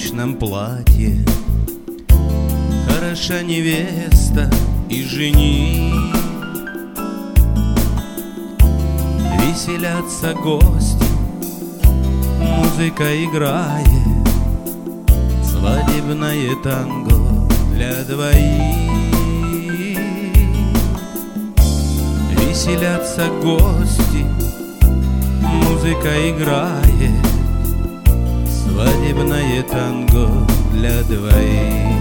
брачном платье хороша невеста и жених. Веселятся гости, музыка играет, свадебное танго для двоих. Веселятся гости, музыка играет, свадебное танго для двоих.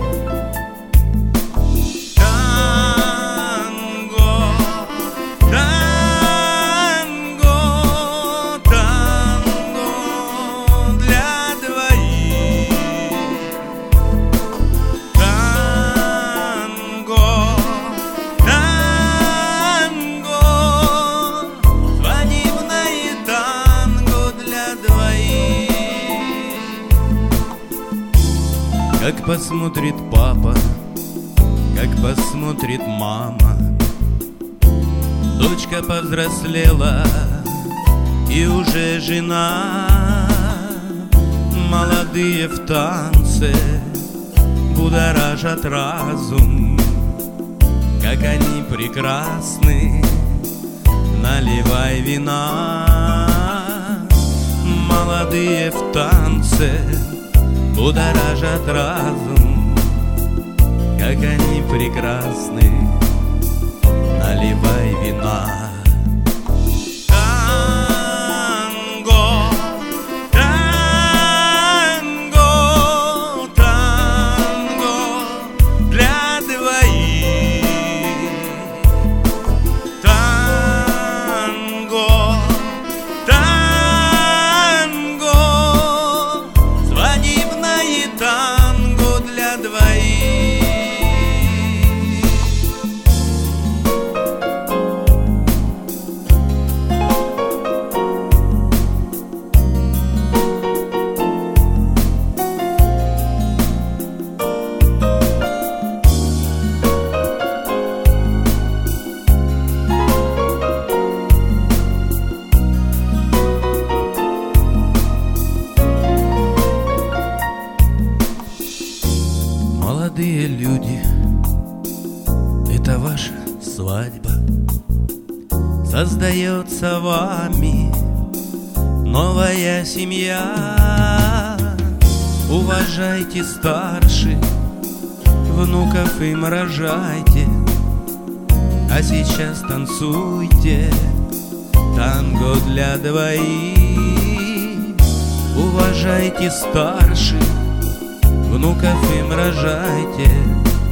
Как посмотрит папа, как посмотрит мама, дочка повзрослела и уже жена. Молодые в танце будоражат разум, как они прекрасны, наливай вина. Молодые в танце будоражат разум, как они прекрасны, наливай вина. Молодые люди, это ваша свадьба, создается вами новая семья. Уважайте старших, внуков им рожайте, а сейчас танцуйте танго для двоих. Уважайте старших, внуков им рожайте,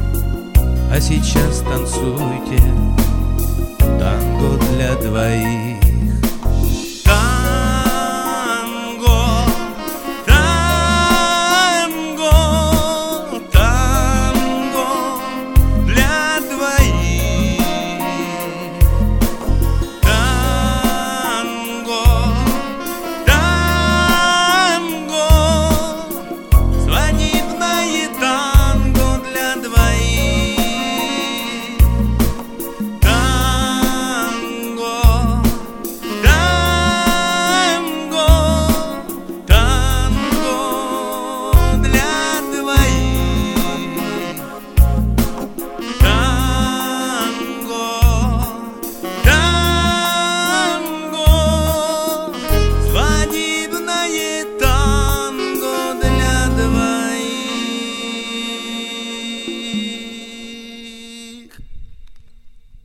а сейчас танцуйте танго для двоих.